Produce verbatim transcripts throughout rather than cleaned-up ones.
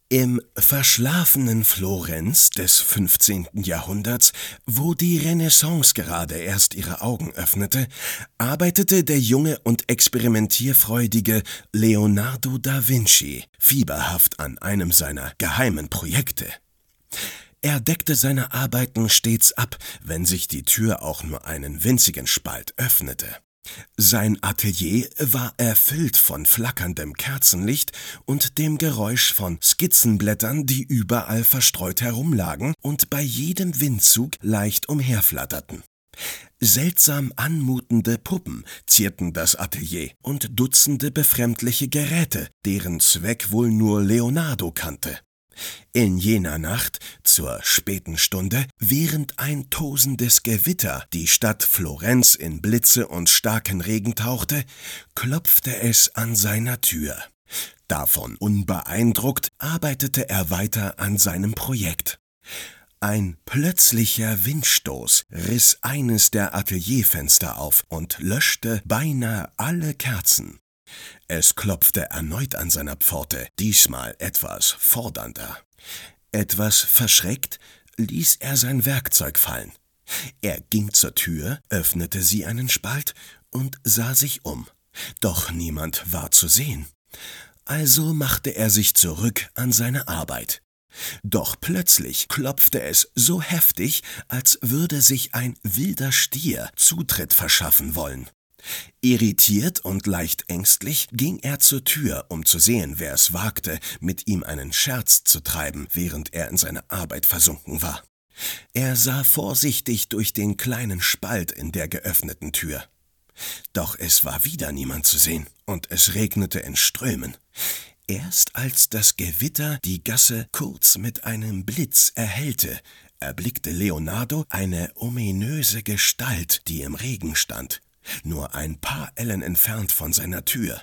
Im verschlafenen Florenz des fünfzehnten Jahrhunderts, wo die Renaissance gerade erst ihre Augen öffnete, arbeitete der junge und experimentierfreudige Leonardo da Vinci fieberhaft an einem seiner geheimen Projekte. Er deckte seine Arbeiten stets ab, wenn sich die Tür auch nur einen winzigen Spalt öffnete. Sein Atelier war erfüllt von flackerndem Kerzenlicht und dem Geräusch von Skizzenblättern, die überall verstreut herumlagen und bei jedem Windzug leicht umherflatterten. Seltsam anmutende Puppen zierten das Atelier und Dutzende befremdliche Geräte, deren Zweck wohl nur Leonardo kannte. In jener Nacht, zur späten Stunde, während ein tosendes Gewitter die Stadt Florenz in Blitze und starken Regen tauchte, klopfte es an seiner Tür. Davon unbeeindruckt arbeitete er weiter an seinem Projekt. Ein plötzlicher Windstoß riss eines der Atelierfenster auf und löschte beinahe alle Kerzen. Es klopfte erneut an seiner Pforte, diesmal etwas fordernder. Etwas verschreckt ließ er sein Werkzeug fallen. Er ging zur Tür, öffnete sie einen Spalt und sah sich um. Doch niemand war zu sehen. Also machte er sich zurück an seine Arbeit. Doch plötzlich klopfte es so heftig, als würde sich ein wilder Stier Zutritt verschaffen wollen. Irritiert und leicht ängstlich ging er zur Tür, um zu sehen, wer es wagte, mit ihm einen Scherz zu treiben, während er in seine Arbeit versunken war. Er sah vorsichtig durch den kleinen Spalt in der geöffneten Tür. Doch es war wieder niemand zu sehen, und es regnete in Strömen. Erst als das Gewitter die Gasse kurz mit einem Blitz erhellte, erblickte Leonardo eine ominöse Gestalt, die im Regen stand, nur ein paar Ellen entfernt von seiner Tür.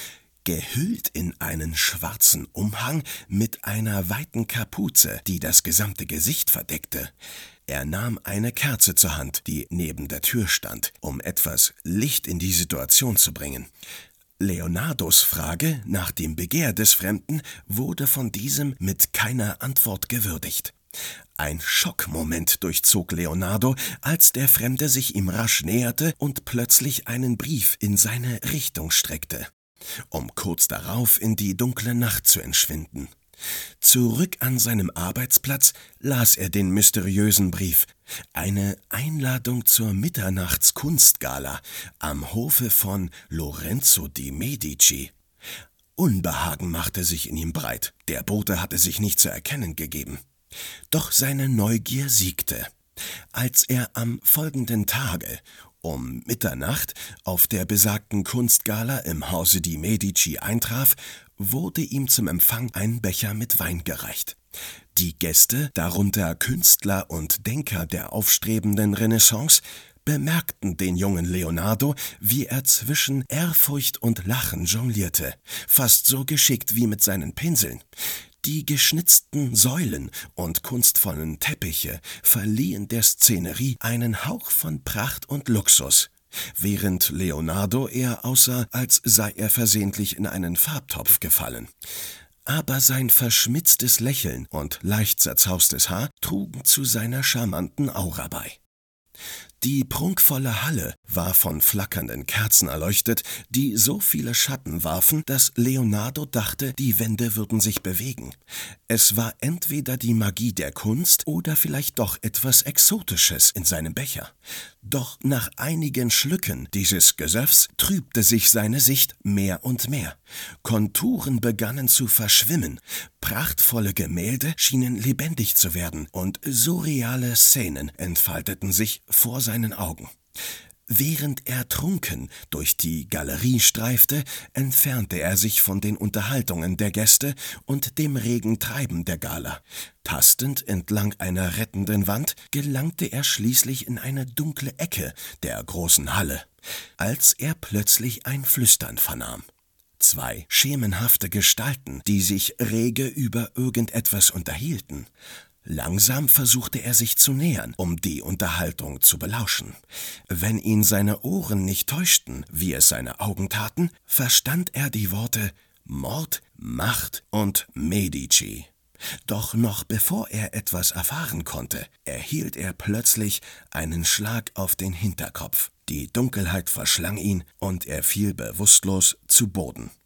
Gehüllt in einen schwarzen Umhang mit einer weiten Kapuze, die das gesamte Gesicht verdeckte. Er nahm eine Kerze zur Hand, die neben der Tür stand, um etwas Licht in die Situation zu bringen. Leonardos Frage nach dem Begehr des Fremden wurde von diesem mit keiner Antwort gewürdigt. Ein Schockmoment durchzog Leonardo, als der Fremde sich ihm rasch näherte und plötzlich einen Brief in seine Richtung streckte, um kurz darauf in die dunkle Nacht zu entschwinden. Zurück an seinem Arbeitsplatz las er den mysteriösen Brief, eine Einladung zur Mitternachtskunstgala am Hofe von Lorenzo di Medici. Unbehagen machte sich in ihm breit, der Bote hatte sich nicht zu erkennen gegeben. Doch seine Neugier siegte. Als er am folgenden Tage um Mitternacht auf der besagten Kunstgala im Hause di Medici eintraf, wurde ihm zum Empfang ein Becher mit Wein gereicht. Die Gäste, darunter Künstler und Denker der aufstrebenden Renaissance, bemerkten den jungen Leonardo, wie er zwischen Ehrfurcht und Lachen jonglierte, fast so geschickt wie mit seinen Pinseln. Die geschnitzten Säulen und kunstvollen Teppiche verliehen der Szenerie einen Hauch von Pracht und Luxus, während Leonardo eher aussah, als sei er versehentlich in einen Farbtopf gefallen. Aber sein verschmitztes Lächeln und leicht zerzaustes Haar trugen zu seiner charmanten Aura bei. Die prunkvolle Halle war von flackernden Kerzen erleuchtet, die so viele Schatten warfen, dass Leonardo dachte, die Wände würden sich bewegen. Es war entweder die Magie der Kunst oder vielleicht doch etwas Exotisches in seinem Becher. Doch nach einigen Schlücken dieses Gesöffs trübte sich seine Sicht mehr und mehr. Konturen begannen zu verschwimmen, prachtvolle Gemälde schienen lebendig zu werden und surreale Szenen entfalteten sich vor seinen Augen. Während er trunken durch die Galerie streifte, entfernte er sich von den Unterhaltungen der Gäste und dem regen Treiben der Gala. Tastend entlang einer rettenden Wand gelangte er schließlich in eine dunkle Ecke der großen Halle, als er plötzlich ein Flüstern vernahm. Zwei schemenhafte Gestalten, die sich rege über irgendetwas unterhielten. Langsam versuchte er sich zu nähern, um die Unterhaltung zu belauschen. Wenn ihn seine Ohren nicht täuschten, wie es seine Augen taten, verstand er die Worte Mord, Macht und Medici. Doch noch bevor er etwas erfahren konnte, erhielt er plötzlich einen Schlag auf den Hinterkopf. Die Dunkelheit verschlang ihn und er fiel bewusstlos zu Boden.